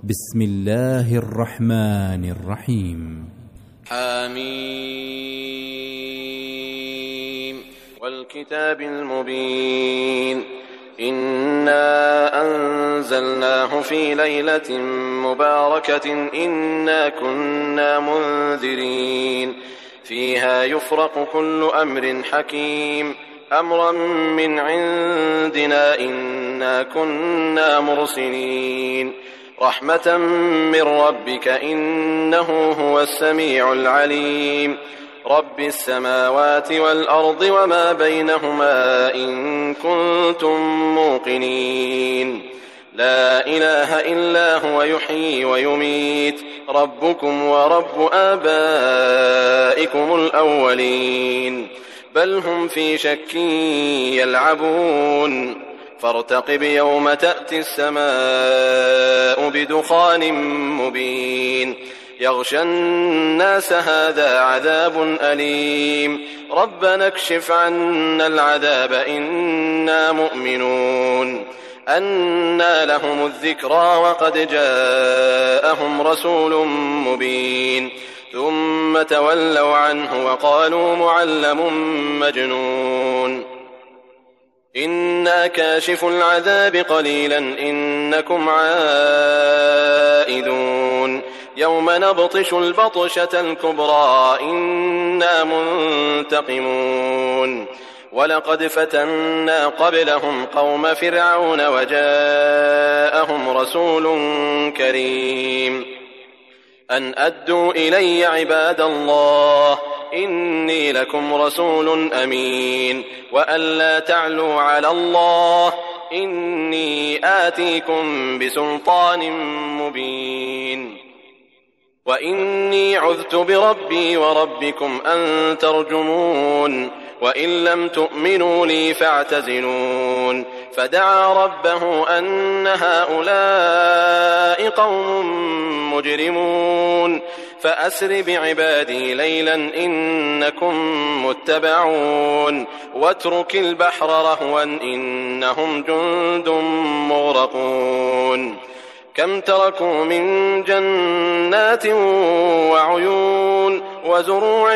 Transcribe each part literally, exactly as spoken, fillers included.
بسم الله الرحمن الرحيم. حميم والكتاب المبين إنا أنزلناه في ليلة مباركة إنا كنا منذرين فيها يفرق كل أمر حكيم أمرا من عندنا إنا كنا مرسلين رحمة من ربك إنه هو السميع العليم رب السماوات والأرض وما بينهما إن كنتم موقنين لا إله إلا هو يحيي ويميت ربكم ورب آبائكم الأولين بل هم في شك يلعبون فارتقب يوم تأتي السماء بدخان مبين يغشى الناس هذا عذاب أليم ربنا اكشف عنا العذاب إنا مؤمنون أنى لهم الذكرى وقد جاءهم رسول مبين ثم تولوا عنه وقالوا معلم مجنون إنا كاشف العذاب قليلا إنكم عائدون يوم نبطش البطشة الكبرى إنا منتقمون ولقد فتنا قبلهم قوم فرعون وجاءهم رسول كريم أن أدوا إلي عباد الله إني لكم رسول أمين وأن لا تعلوا على الله إني آتيكم بسلطان مبين وإني عذت بربي وربكم أن ترجمون وإن لم تؤمنوا لي فاعتزلون فدعا ربه أن هؤلاء قوم مجرمون فأسر بعبادي ليلا إنكم متبعون واترك البحر رهوا إنهم جند مغرقون كم تركوا من جنات وعيون وزروع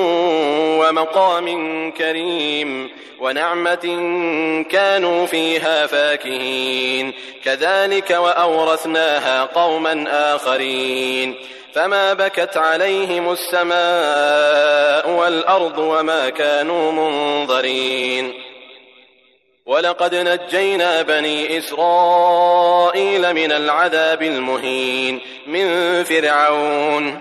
ومقام كريم ونعمة كانوا فيها فاكهين كذلك وأورثناها قوما آخرين فما بكت عليهم السماء والأرض وما كانوا منظرين ولقد نجينا بني إسرائيل من العذاب المهين من فرعون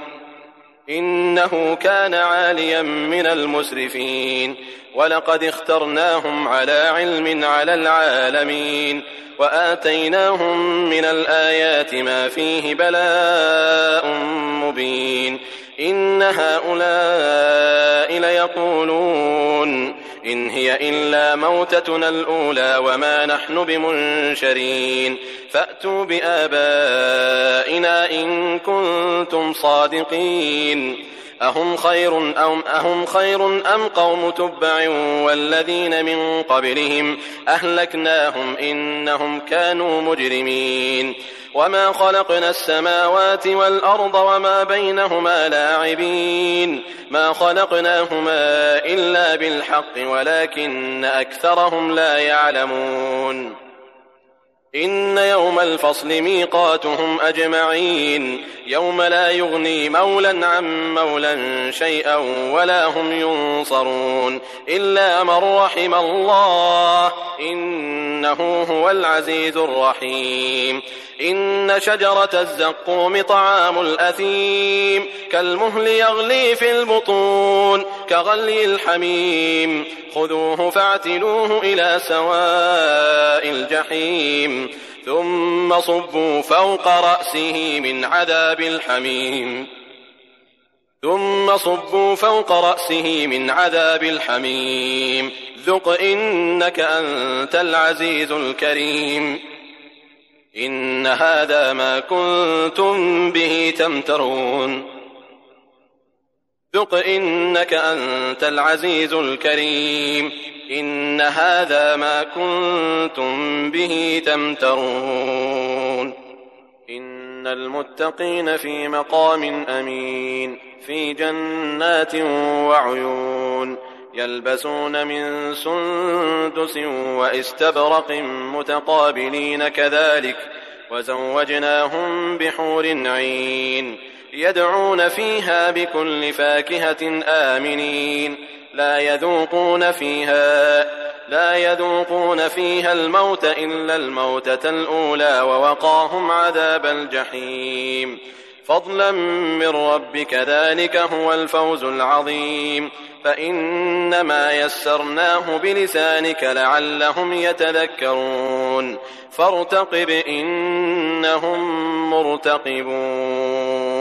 إنه كان عاليا من المسرفين ولقد اخترناهم على علم على العالمين وآتيناهم من الآيات ما فيه بلاء مبين إن هؤلاء ليقولون إن هي إلا موتتنا الأولى وما نحن بمنشرين فأتوا بآبائنا إن كنتم صادقين أهم خير أم, أهم خير أم قوم تبع والذين من قبلهم أهلكناهم إنهم كانوا مجرمين وما خلقنا السماوات والأرض وما بينهما لاعبين ما خلقناهما إلا بالحق ولكن أكثرهم لا يعلمون إن يوم الفصل ميقاتهم أجمعين يوم لا يغني مولا عن مولا شيئا ولا هم ينصرون إلا من رحم الله إنه هو العزيز الرحيم إن شجرة الزقوم طعام الأثيم كالمهل يغلي في البطون كغلي الحميم خذوه فاعتلوه إلى سواء الجحيم ثم صبوا فوق رأسه من عذاب الحميم ثم صبوا فوق رأسه من عذاب الحميم ذق إنك أنت العزيز الكريم إن هذا ما كنتم به تمترون ذق إنك أنت العزيز الكريم إن هذا ما كنتم به تمترون إن المتقين في مقام أمين في جنات وعيون يلبسون من سندس وإستبرق متقابلين كذلك وزوجناهم بحور عين يدعون فيها بكل فاكهة آمنين لا يذوقون فيها لا يذوقون فيها الموت إلا الموتة الأولى ووقاهم عذاب الجحيم فضلا من ربك ذلك هو الفوز العظيم فإنما يسرناه بلسانك لعلهم يتذكرون فارتقب إنهم مرتقبون